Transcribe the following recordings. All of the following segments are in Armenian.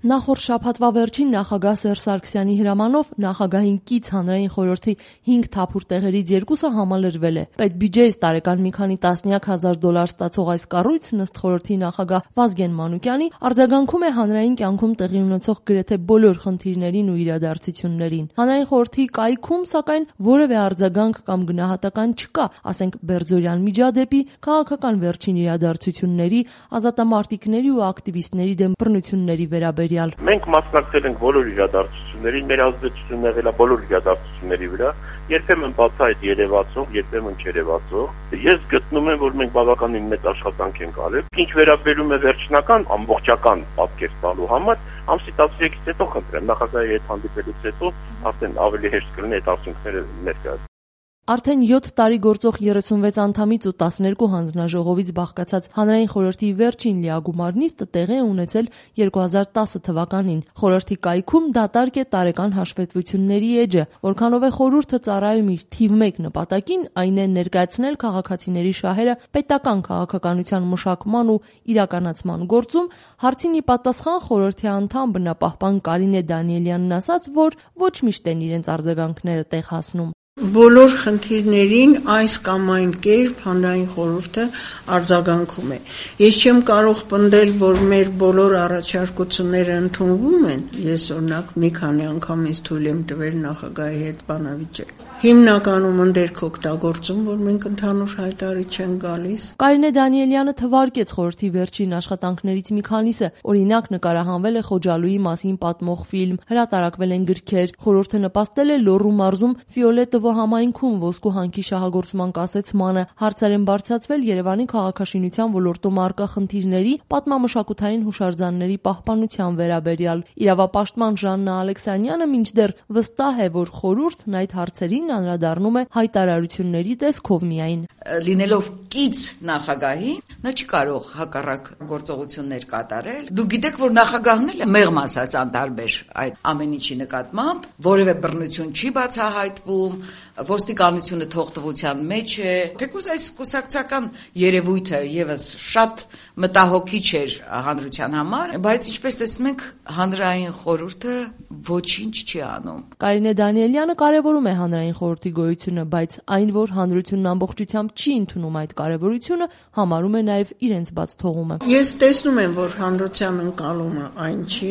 Նախորդ շաբաթվա վերջին նախագահ Սերժ Սարգսյանի հրամանով նախագահին կից հանրային խորհրդի 5 թափուր տեղերից 2-ը համալրվել է։ Պետբյուջեից տարեկան մի քանի տասնյակ հազար դոլար ստացող այս կառույցն ըստ խորհրդի նախագահ Վազգեն Մանուկյանի արձագանքում է հանրային կյանքում տեղի ունեցող գրեթե բոլոր խնդիրներին ու իրադարձություններին։ Հանրային խորհրդի կայքում, սակայն, որևէ արձագանք կամ գնահատական չկա, ասենք Բերձորյան միջադեպի, քաղաքական վերջին իրադարձությունների, ազատամարտիկների ու ակտիվիստների դեմ բռնությունների վերաբերյալ։ Մենք մասնակցել ենք բոլոր իրադարձություններին, մեր ազդեցությունն եղել է բոլոր իրադարձությունների վրա, երբեմն բացահայտ երևացող, երբեմն չերևացող։ Ես գտնում եմ, որ մենք բավականին մեծ աշխատանք ենք արել։ Ինչ վերաբերում է վերջնական ամբողջական պատկեր տալու համար, ամսի 13-ից հետո խնդրեմ, նախագահի հետ հանդիպելուց հետո արդեն ավելի հեշտ կլինի այդ արդյունքները ներկայացնել։ Արդեն 7 տարի գործող 36 անդամից ու 12 հանձնաժողովից բաղկացած հանրային խորհրդի վերջին լիագումար նիստը տեղի է ունեցել 2010 թվականին։ Խորհրդի կայքում դատարկ է տարեկան հաշվետվությունների էջը, որքանով է խորհուրդը ծառայում իր թիվ 1 նպատակին, այն է ներկայացնել քաղաքացիների շահերը պետական քաղաքականության մշակման ու իրականացման գործում։ Հարցին ի պատասխան խորհրդի անդամ բնապահպան Կարինե Դանիելյանն ասաց, որ ոչ միշտ են իրենց արձագանքները տեղ հասնում։ Բոլոր խնդիրներին այս կամ այն կերպ հանրային խորհուրդը արձագանքում է։ Ես չեմ կարող պնդել, որ մեր բոլոր առաջարկությունները ընդունվում են։ Ես օրինակ մի քանի անգամ ինձ թույլ եմ տվել նախագահի հետ բանավիճել։ Հիմնականում ընդերք օգտագործում, որ մենք ընդհանուր հայտարարիչ չենք գալիս։ Կարինե Դանիելյանը թվարկեց խորհրդի վերջին աշխատանքներից մի քանիսը։ Օրինակ նկարահանվել է Խոջալույի մասին պատմող ֆիլմ, հրատարակվել են գրքեր, խորհուրդը նպաստել է Լոռու մարզում Ֆիոլետովո համայնքում ոսկու հանքի շահագործման կասեցմանը, հարցեր են բարձրացվել Երևանի քաղաքաշինության ոլորտում առկա խնդիրների, պատմամշակութային հուշարձանների պահպանության վերաբերյալ։ Իրավապաշտպան Ժաննա Ալեքսանյանը մինչդեռ վստահ է, որ խորհուրդն այդ հարցերին անդրադառնում է հայտարարությունների տեսքով միայն։ Լինելով կից նախագահի, նա չի կարող հակառակ գործողություններ կատարել։ Դուք գիտեք, որ նախագահն էլ է մեղմ ասած անտարբեր այդ ամեն ինչի նկատմամբ, որևէ բռնություն չի բացահայտվում, ոստիկանությունը թողտվության մեջ է։ Թեկուզ այս կուսակցական երևույթը եւս շատ մտահոգիչ էր հանրության համար, բայց ինչպես տեսնում ենք, հանրային խորհուրդը ոչինչ չի անում։ Կարինե Դանիելյանը կարևորում է հանրային խորհրդի գոյությունը, բայց այն, որ հանրությունն ամբողջությամբ չի ընդունում այդ կարևորությունը, համարում է նաև իրենց բաց թողումը։ Ես տեսնում եմ, որ հանրության ընկալումը այն չի,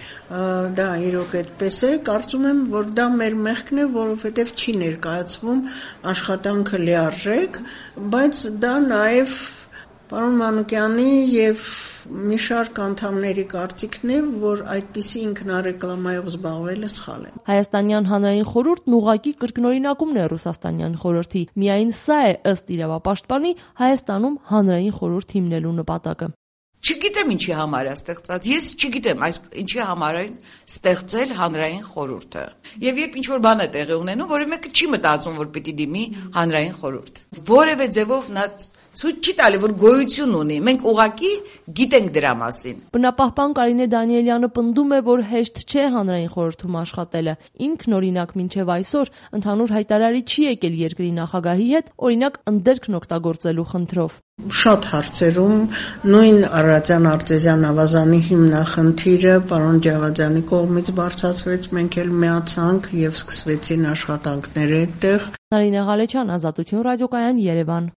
դա իրոք այդպես է, կարծում եմ, որ դա մեր մեղքն է, որովհետև չի ներկայացվում աշխատանքը լիարժեք, բայց դա նաև պարոն Մանուկյանի եւ մի շարք անդամների կարծիքն է, որ այդպիսի ինքնարեկլամայով զբաղվելը սխալ է։ Հայաստանյան հանրային խորհուրդն ուղղակի կրկնօրինակումն է Ռուսաստանյան խորհրդի։ Միայն սա է ըստ իրավապաշտպանի Հայաստանում հանրային խորհուրդ հիմնելու նպատակը։ Չգիտեմ ինչի համար է ստեղծված։ Ես չգիտեմ այս ինչի համար են ստեղծել հանրային խորհուրդը։ Եվ երբ ինչ-որ բան է տեղի ունենում, որը մեկը չի մտածում, որ պիտի դիմի հանրային խորհուրդ։ Որևէ ձևով նա ցույց չի տալի, որ գոյություն ունի։ Մենք ուղղակի գիտենք դրա մասին։ Բնապահպան Կարինե Դանիելյանը պնդում է, որ հեշտ չէ հանրային խորհրդում աշխատելը։ Ինքն օրինակ մինչև այսօր ընդհանուր հայտարարի չի եկել երկրի նախագահի հետ, օրինակ ընդերքն օգտագործելու խնդրով։ Շատ հարցերում նույն Արարատյան Արտեզյան ավազանի հիմնախնդիրը պարոն Ջավադյանի կողմից բարձրացվեց, մենք էլ միացանք եւ սկսվեցին աշխատանքները այդտեղ։ Նարինե Ղալեչյան, Ազատություն ռադիոկայան, Երևան։